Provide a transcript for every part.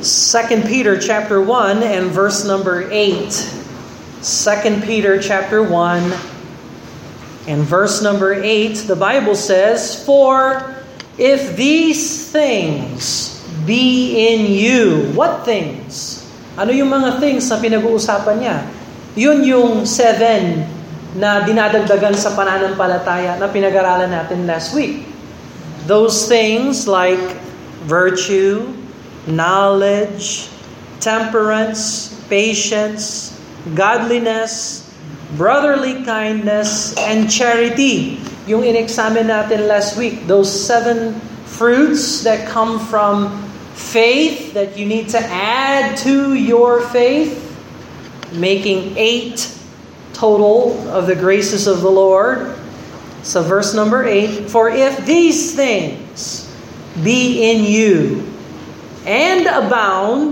2 Peter chapter 1 and verse number 8. 2 Peter chapter 1 and verse number 8, the Bible says, "For if these things be in you," what things? Ano yung mga things na pinag-uusapan niya? Yun yung 7 na dinadagdagan sa pananampalataya na pinag-aralan natin last week. Those things like virtue, knowledge, temperance, patience, godliness, brotherly kindness, and charity. Yung in-examine natin last week, those 7 fruits that come from faith that you need to add to your faith, making 8 total of the graces of the Lord. So verse number 8, "For if these things be in you and abound,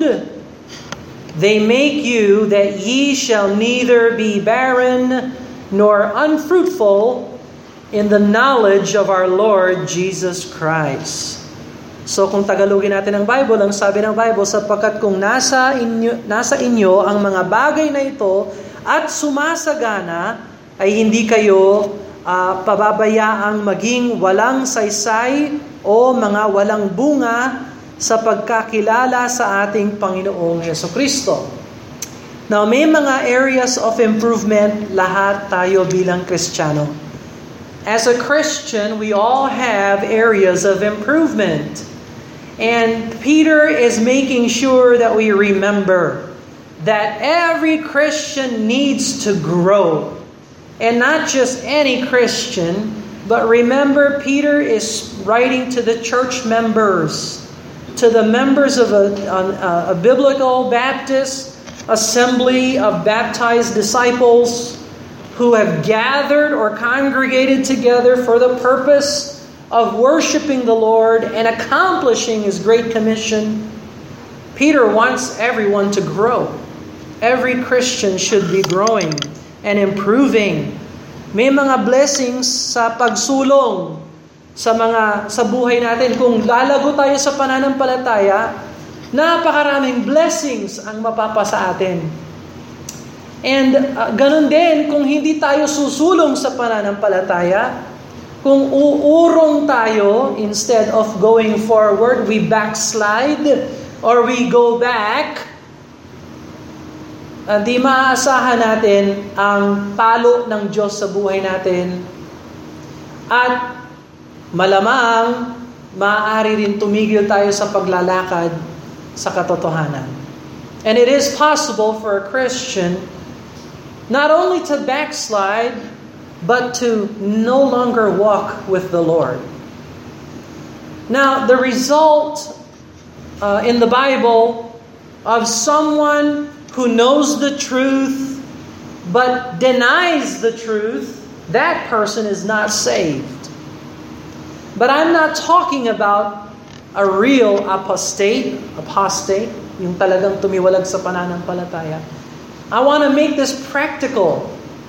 they make you that ye shall neither be barren nor unfruitful in the knowledge of our Lord Jesus Christ." So kung Tagalogin natin ang Bible, ang sabi ng Bible, sapagkat kung nasa inyo ang mga bagay na ito at sumasagana, ay hindi kayo pababayaang maging walang saysay o mga walang bunga sa pagkakilala sa ating Panginoong Jesucristo. Now, may mga areas of improvement lahat tayo bilang Kristiyano. As a Christian, we all have areas of improvement. And Peter is making sure that we remember that every Christian needs to grow. And not just any Christian, but remember, Peter is writing to the church members, to the members of a biblical Baptist assembly of baptized disciples who have gathered or congregated together for the purpose of worshiping the Lord and accomplishing His Great Commission. Peter wants everyone to grow. Every Christian should be growing and improving. May mga blessings sa pagsulong sa buhay natin. Kung lalago tayo sa pananampalataya, napakaraming blessings ang mapapasa atin. And ganun din, kung hindi tayo susulong sa pananampalataya, kung uurong tayo, instead of going forward, we backslide or we go back, di maaasahan natin ang palo ng Diyos sa buhay natin. At malamang, maaari rin tumigil tayo sa paglalakad sa katotohanan. And it is possible for a Christian not only to backslide, but to no longer walk with the Lord. Now, the result in the Bible of someone who knows the truth but denies the truth, that person is not saved. But I'm not talking about a real apostate, yung talagang tumiwalag sa pananampalataya. I want to make this practical.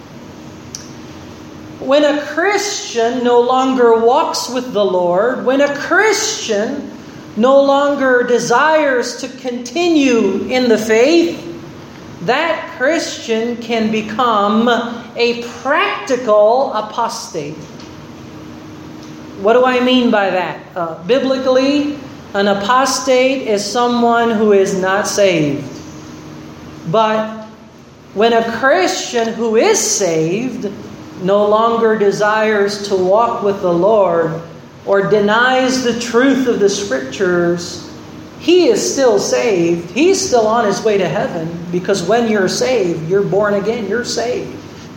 When a Christian no longer walks with the Lord, when a Christian no longer desires to continue in the faith, that Christian can become a practical apostate. What do I mean by that? Biblically, an apostate is someone who is not saved. But when a Christian who is saved no longer desires to walk with the Lord or denies the truth of the Scriptures, he is still saved. He's still on his way to heaven, because when you're saved, you're born again, you're saved.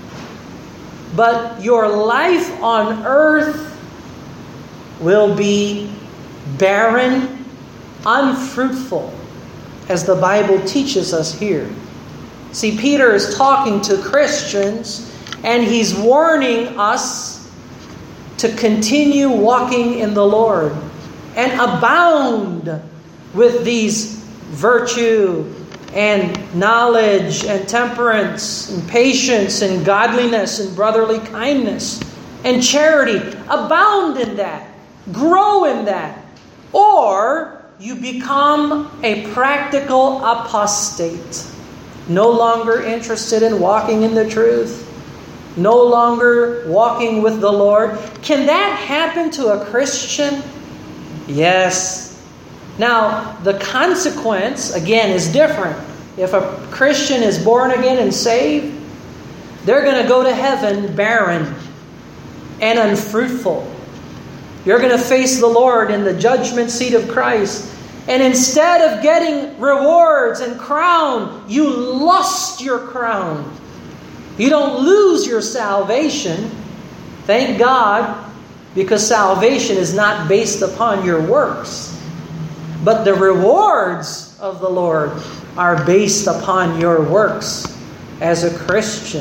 But your life on earth will be barren, unfruitful, as the Bible teaches us here. See, Peter is talking to Christians, and he's warning us to continue walking in the Lord and abound with these virtue and knowledge and temperance and patience and godliness and brotherly kindness and charity. Abound in that. Grow in that. Or you become a practical apostate. No longer interested in walking in the truth. No longer walking with the Lord. Can that happen to a Christian? Yes. Now, the consequence, again, is different. If a Christian is born again and saved, they're going to go to heaven barren and unfruitful. You're going to face the Lord in the judgment seat of Christ. And instead of getting rewards and crown, you lost your crown. You don't lose your salvation. Thank God, because salvation is not based upon your works. But the rewards of the Lord are based upon your works as a Christian.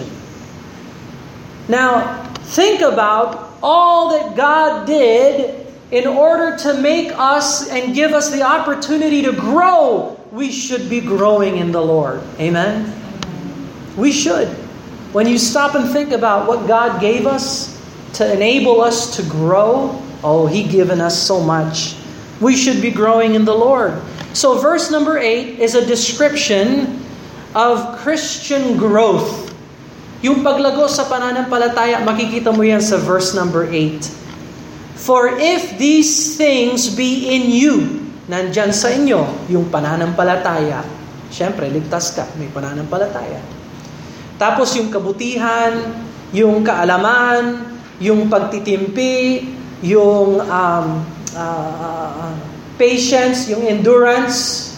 Now, think about all that God did in order to make us and give us the opportunity to grow. We should be growing in the Lord. Amen? We should. When you stop and think about what God gave us to enable us to grow, He given us so much. We should be growing in the Lord. So verse number 8 is a description of Christian growth. Yung paglago sa pananampalataya, makikita mo yan sa verse number 8. For if these things be in you, nandyan sa inyo, yung pananampalataya. Siyempre, ligtas ka, may pananampalataya. Tapos yung kabutihan, yung kaalaman, yung pagtitimpi, yung patience, yung endurance.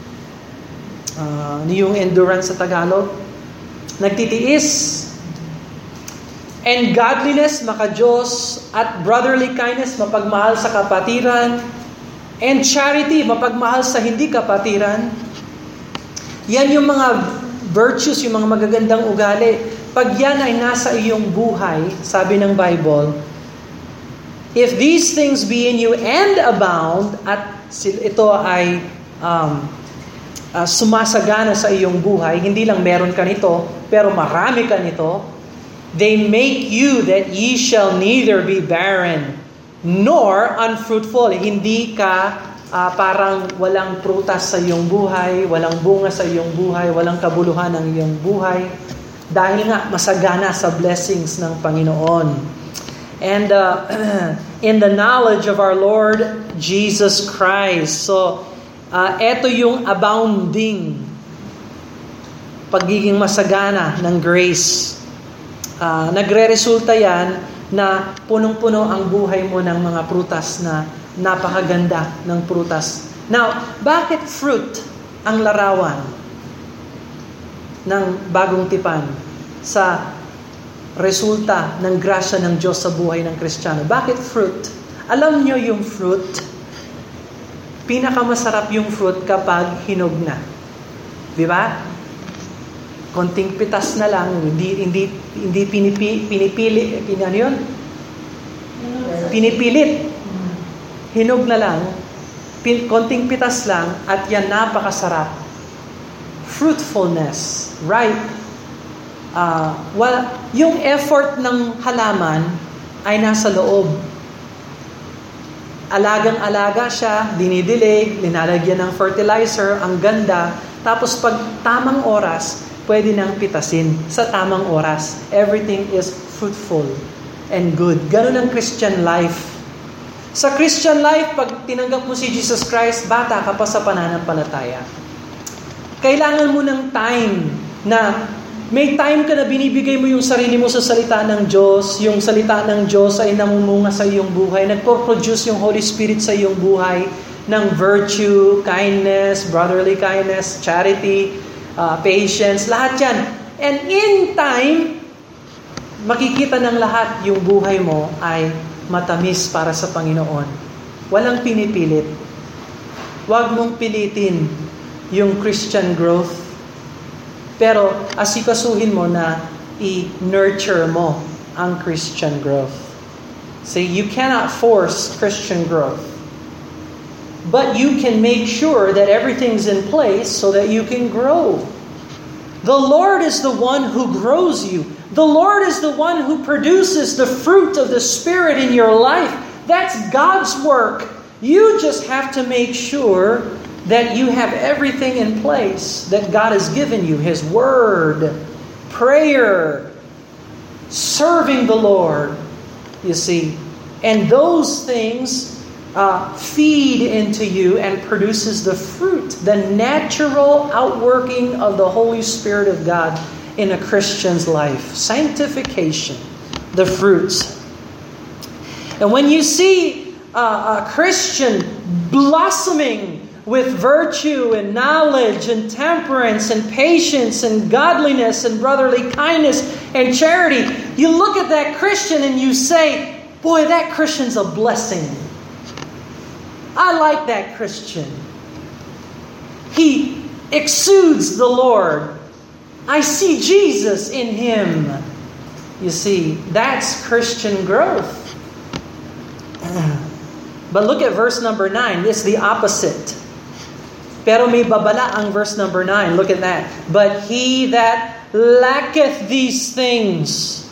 Ano yung endurance sa Tagalog? Nagtitiis. And godliness, maka-Diyos. At brotherly kindness, mapagmahal sa kapatiran. And charity, mapagmahal sa hindi kapatiran. Yan yung mga virtues, yung mga magagandang ugali. Pag yan ay nasa iyong buhay, sabi ng Bible, if these things be in you and abound, at ito ay sumasagana sa iyong buhay, hindi lang meron ka nito, pero marami ka nito, they make you that ye shall neither be barren, nor unfruitful. Hindi ka parang walang prutas sa iyong buhay, walang bunga sa iyong buhay, walang kabuluhan ng iyong buhay, dahil nga masagana sa blessings ng Panginoon. And in the knowledge of our Lord Jesus Christ. So, eto yung abounding, pagiging masagana ng grace. Nagre-resulta yan na punong-puno ang buhay mo ng mga prutas na napakaganda ng prutas. Now, bakit fruit ang larawan ng bagong tipan sa resulta ng grasya ng Diyos sa buhay ng Kristiyano? Bakit fruit? Alam nyo yung fruit, pinakamasarap yung fruit kapag hinog na. Di ba? Konting pitas na lang, hindi pinipilit. Hinog na lang, konting pitas lang, at yan napakasarap. Fruitfulness, ripe. Yung effort ng halaman ay nasa loob. Alagang-alaga siya, dinidilig, linalagyan ng fertilizer, ang ganda. Tapos pag tamang oras, pwede nang pitasin sa tamang oras. Everything is fruitful and good. Ganun ang Christian life. Sa Christian life, pag tinanggap mo si Jesus Christ, bata ka pa sa pananampalataya. Kailangan mo ng time na may time ka na binibigay mo yung sarili mo sa salita ng Diyos. Yung salita ng Diyos ay namumunga sa iyong buhay. Nagpo-produce yung Holy Spirit sa iyong buhay ng virtue, kindness, brotherly kindness, charity, patience, lahat yan. And in time, makikita ng lahat yung buhay mo ay matamis para sa Panginoon. Walang pinipilit. Huwag mong pilitin yung Christian growth. Pero asikasuhin mo na i-nurture mo ang Christian growth. See, you cannot force Christian growth. But you can make sure that everything's in place so that you can grow. The Lord is the one who grows you. The Lord is the one who produces the fruit of the Spirit in your life. That's God's work. You just have to make sure that you have everything in place that God has given you. His Word, prayer, serving the Lord, you see. And those things feed into you and produces the fruit, the natural outworking of the Holy Spirit of God in a Christian's life. Sanctification, the fruits. And when you see a Christian blossoming with virtue and knowledge and temperance and patience and godliness and brotherly kindness and charity, you look at that Christian and you say, boy, that Christian's a blessing. I like that Christian. He exudes the Lord. I see Jesus in him. You see, that's Christian growth. But look at verse number 9. It's the opposite. Pero may babala ang verse number 9. Look at that. But he that lacketh these things,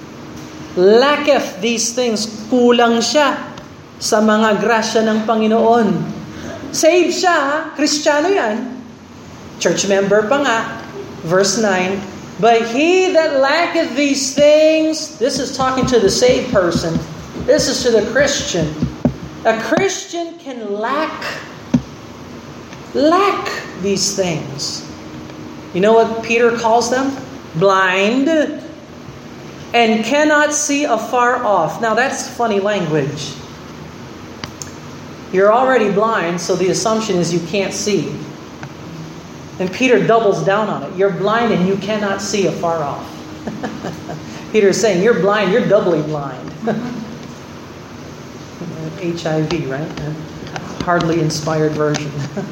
kulang siya sa mga grasya ng Panginoon. Saved siya, ha? Kristiyano yan. Church member pa nga. Verse 9. But he that lacketh these things, this is talking to the saved person. This is to the Christian. A Christian can lack these things. You know what Peter calls them? Blind and cannot see afar off. Now that's funny language. You're already blind, so the assumption is you can't see. And Peter doubles down on it. You're blind and you cannot see afar off. Peter's saying, you're blind, you're doubly blind. HIV, right? Hardly inspired version.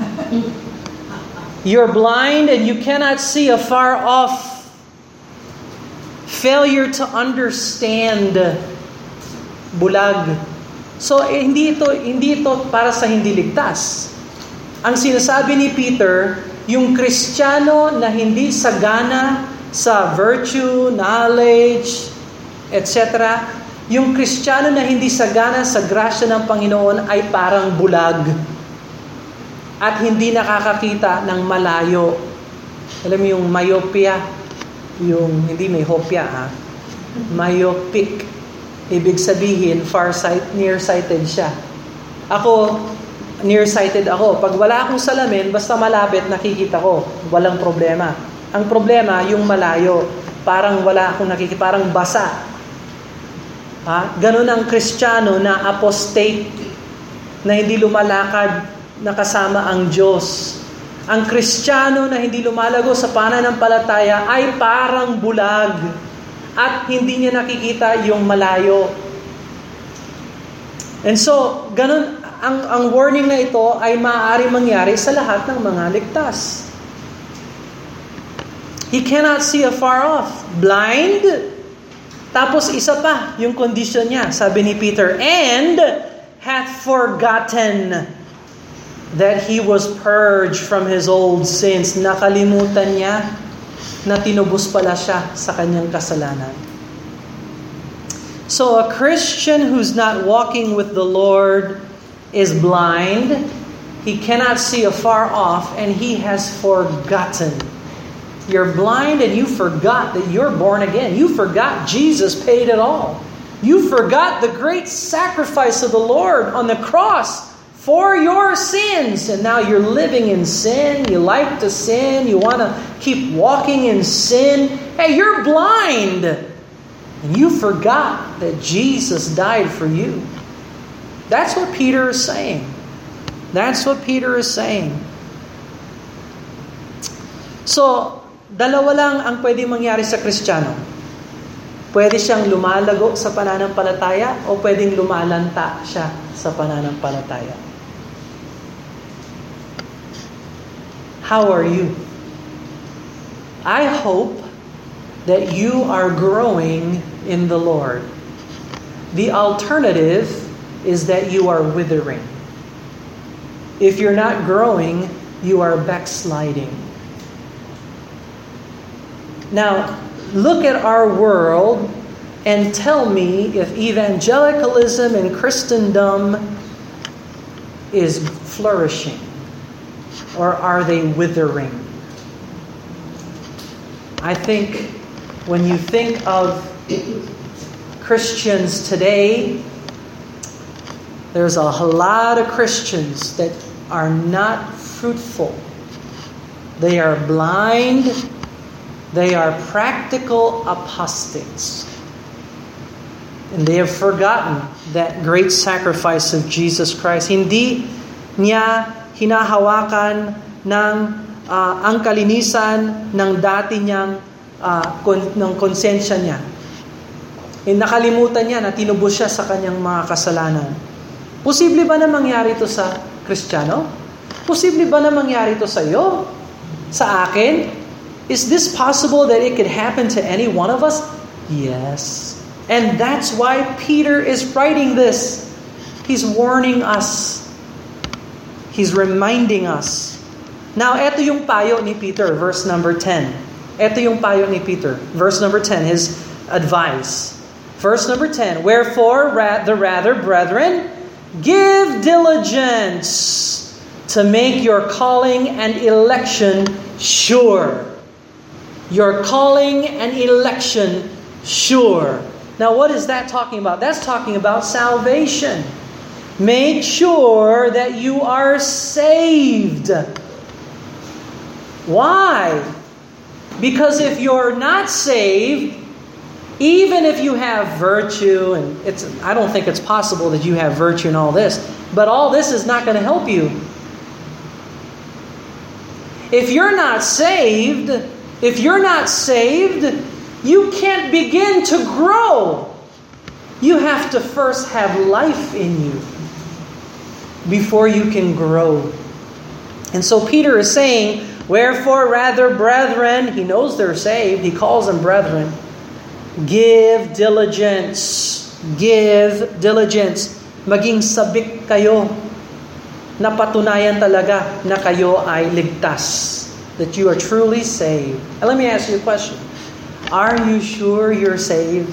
You're blind and you cannot see afar off. Failure to understand. Bulag. So, hindi ito para sa hindi ligtas. Ang sinasabi ni Peter, yung Kristiyano na hindi sagana sa virtue, knowledge, etc., yung Kristiyano na hindi sagana sa grasya ng Panginoon ay parang bulag at hindi nakakakita ng malayo. Alam mo yung myopia, yung hindi may hopia, ha? Myopic. Ibig sabihin, nearsighted siya. Ako, nearsighted ako. Pag wala akong salamin, basta malapit, nakikita ko. Walang problema. Ang problema, yung malayo. Parang wala akong nakikita, parang basa. Ganun ang Kristiyano na apostate, na hindi lumalakad na kasama ang Diyos. Ang Kristiyano na hindi lumalago sa pananampalataya ay parang bulag at hindi niya nakikita yung malayo. And so, ganun, ang warning na ito ay maaari mangyari sa lahat ng mga ligtas. He cannot see afar off. Blind. Tapos isa pa, yung condition niya, sabi ni Peter, and hath forgotten that he was purged from his old sins. Nakalimutan niya na tinubos pala siya sa kanyang kasalanan. So a Christian who's not walking with the Lord is blind, he cannot see afar off, and he has forgotten. You're blind and you forgot that you're born again. You forgot Jesus paid it all. You forgot the great sacrifice of the Lord on the cross for your sins. And now you're living in sin. You like to sin. You want to keep walking in sin. Hey, you're blind. And you forgot that Jesus died for you. That's what Peter is saying. That's what Peter is saying. So, dalawa lang ang pwede mangyari sa Kristiyano. Pwede siyang lumalago sa pananampalataya o pwedeng lumalanta siya sa pananampalataya. How are you? I hope that you are growing in the Lord. The alternative is that you are withering. If you're not growing, you are backsliding. Now, look at our world and tell me if evangelicalism and Christendom is flourishing? Or are they withering? I think when you think of Christians today, there's a lot of Christians that are not fruitful. They are blind. They are practical apostates. And they have forgotten that great sacrifice of Jesus Christ. Hindi niya hinahawakan ng ang kalinisan ng dati niyang ng konsensya niya. Nakalimutan niya na tinubos siya sa kanyang mga kasalanan. Posible ba na mangyari ito sa Kristiyano? Posible ba na mangyari ito sa iyo? Sa akin? Is this possible that it could happen to any one of us? Yes. And that's why Peter is writing this. He's warning us. He's reminding us. Now, ito yung payo ni Peter, verse number 10. Ito yung payo ni Peter, verse number 10, his advice. Verse number 10, wherefore, the rather, brethren, give diligence to make your calling and election sure. Your calling and election sure. Now, what is that talking about? That's talking about salvation. Make sure that you are saved. Why? Because if you're not saved, even if you have virtue, and I don't think it's possible that you have virtue in all this, but all this is not going to help you. If you're not saved, you can't begin to grow. You have to first have life in you before you can grow. And so Peter is saying, wherefore, rather, brethren, he knows they're saved, he calls them brethren, give diligence. Give diligence. Maging sabik kayo. Napatunayan talaga na kayo ay ligtas. That you are truly saved. And let me ask you a question. Are you sure you're saved?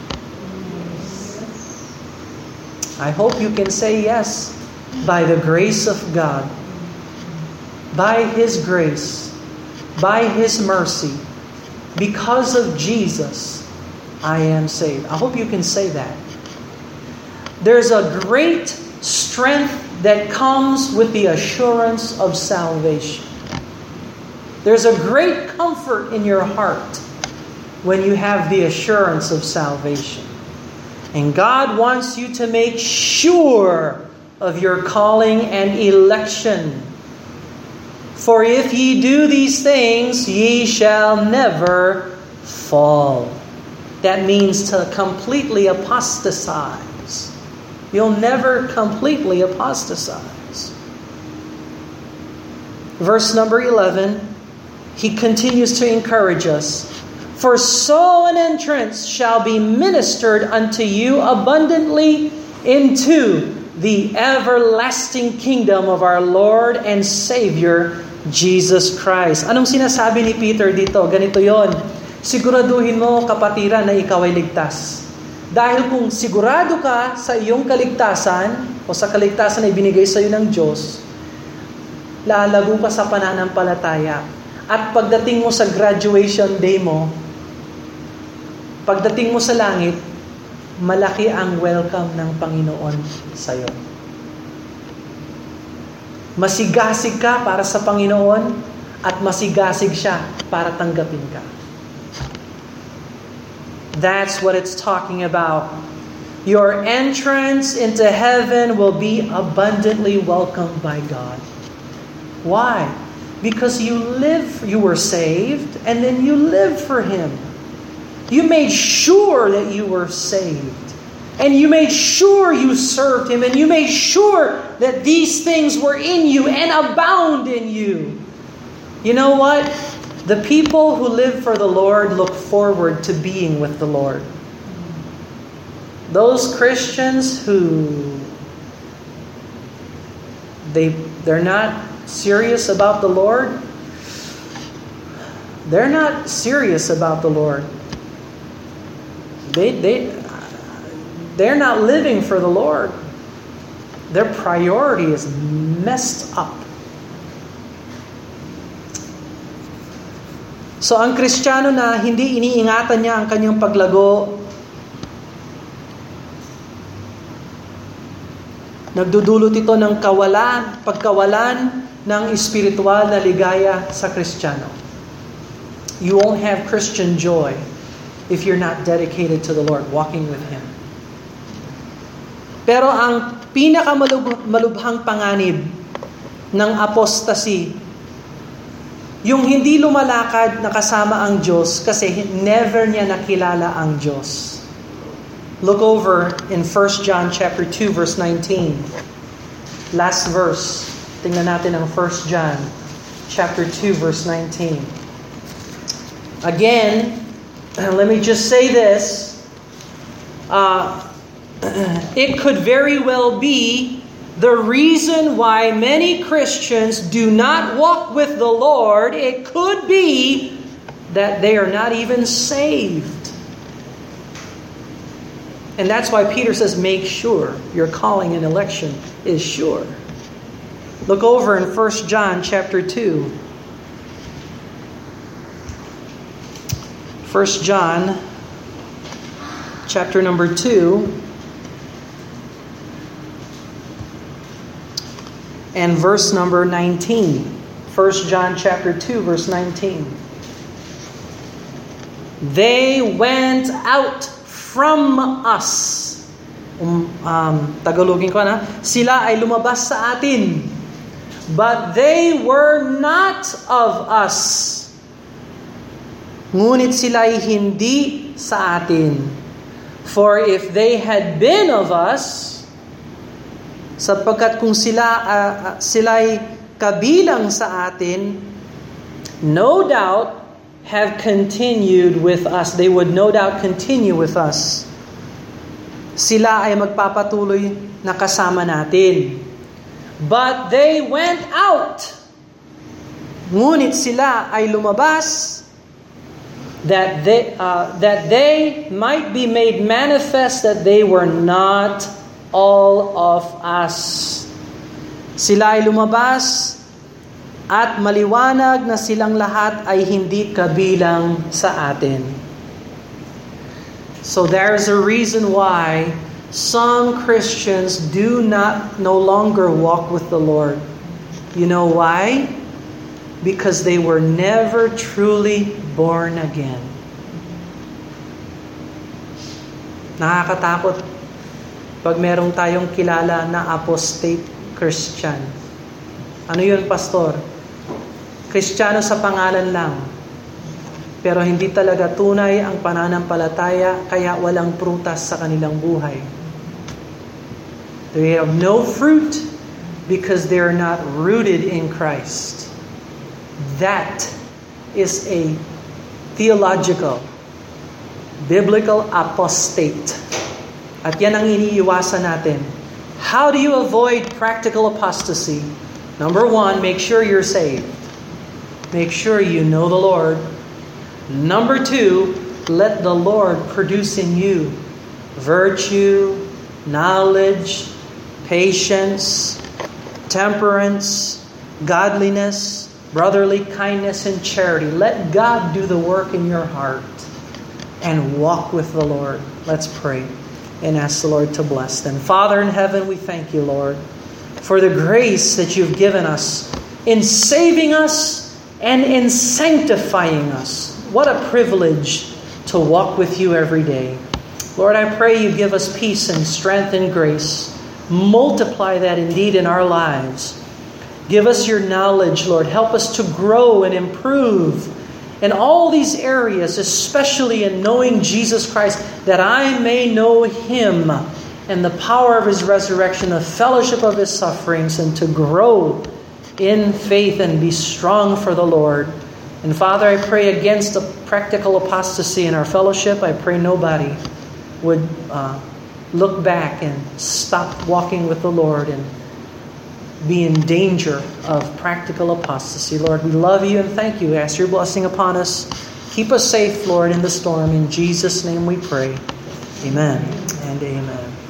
I hope you can say yes. By the grace of God. By His grace. By His mercy. Because of Jesus, I am saved. I hope you can say that. There's a great strength that comes with the assurance of salvation. There's a great comfort in your heart when you have the assurance of salvation. And God wants you to make sure of your calling and election. For if ye do these things, ye shall never fall. That means to completely apostatize. You'll never completely apostatize. Verse number 11, he continues to encourage us. For so an entrance shall be ministered unto you abundantly into the everlasting kingdom of our Lord and Savior, Jesus Christ. Anong sinasabi ni Peter dito? Ganito yon. Siguraduhin mo, kapatiran, na ikaw ay ligtas. Dahil kung sigurado ka sa iyong kaligtasan o sa kaligtasan na ibinigay sa iyo ng Diyos, lalago ka sa pananampalataya. At pagdating mo sa graduation day mo, pagdating mo sa langit, malaki ang welcome ng Panginoon sa iyo. Masigasig ka para sa Panginoon at masigasig siya para tanggapin ka. That's what it's talking about. Your entrance into heaven will be abundantly welcomed by God. Why? Because you were saved, and then you lived for Him. You made sure that you were saved. And you made sure you served Him. And you made sure that these things were in you and abound in you. You know what? The people who live for the Lord look forward to being with the Lord. Those Christians who they're not serious about the Lord, they're not serious about the Lord. They're not living for the Lord. Their priority is messed up. So ang Kristiyano na hindi iniingatan niya ang kanyang paglago, nagdudulot ito ng pagkawalan ng espiritual na ligaya sa Kristiyano. You won't have Christian joy if you're not dedicated to the Lord, walking with Him. Pero ang pinakamalubhang panganib ng apostasy, yung hindi lumalakad na kasama ang Diyos kasi never niya nakilala ang Diyos. Look over in 1 John chapter 2 verse 19. Last verse. Tingnan natin ang 1 John chapter 2 verse 19. Again, let me just say this. It could very well be the reason why many Christians do not walk with the Lord. It could be that they are not even saved. And that's why Peter says, make sure your calling and election is sure. Look over in 1 John chapter 2. 1 John chapter number 2. And verse number 19. 1 John chapter 2 verse 19. They went out from us. Tagalogin ko na. Sila ay lumabas sa atin. But they were not of us. Ngunit sila ay hindi sa atin. For if they had been of us, sapagkat kung sila'y kabilang sa atin, no doubt have continued with us. They would no doubt continue with us. Sila ay magpapatuloy na kasama natin. But they went out. Ngunit sila ay lumabas that they might be made manifest that they were not all of us. Sila ay lumabas at maliwanag na silang lahat ay hindi kabilang sa atin. So there's a reason why some Christians no longer walk with the Lord. You know why? Because they were never truly born again. Nakakatakot pag merong tayong kilala na apostate Christian. Ano yun, pastor? Kristiyano sa pangalan lang, pero hindi talaga tunay ang pananampalataya, kaya walang prutas sa kanilang buhay. They have no fruit because they are not rooted in Christ. That is a theological, biblical apostate. At yan ang iniiwasan natin. How do you avoid practical apostasy? Number 1, make sure you're saved. Make sure you know the Lord. Number 2, let the Lord produce in you virtue, knowledge, patience, temperance, godliness, brotherly kindness, and charity. Let God do the work in your heart and walk with the Lord. Let's pray and ask the Lord to bless them. Father in heaven, we thank you, Lord, for the grace that you've given us in saving us and in sanctifying us. What a privilege to walk with you every day. Lord, I pray you give us peace and strength and grace. Multiply that indeed in our lives. Give us your knowledge, Lord. Help us to grow and improve in all these areas, especially in knowing Jesus Christ, that I may know Him and the power of His resurrection, the fellowship of His sufferings, and to grow in faith and be strong for the Lord. And Father, I pray against a practical apostasy in our fellowship. I pray nobody would look back and stop walking with the Lord and be in danger of practical apostasy. Lord, we love you and thank you. Ask your blessing upon us. Keep us safe, Lord, in the storm. In Jesus' name we pray. Amen and amen.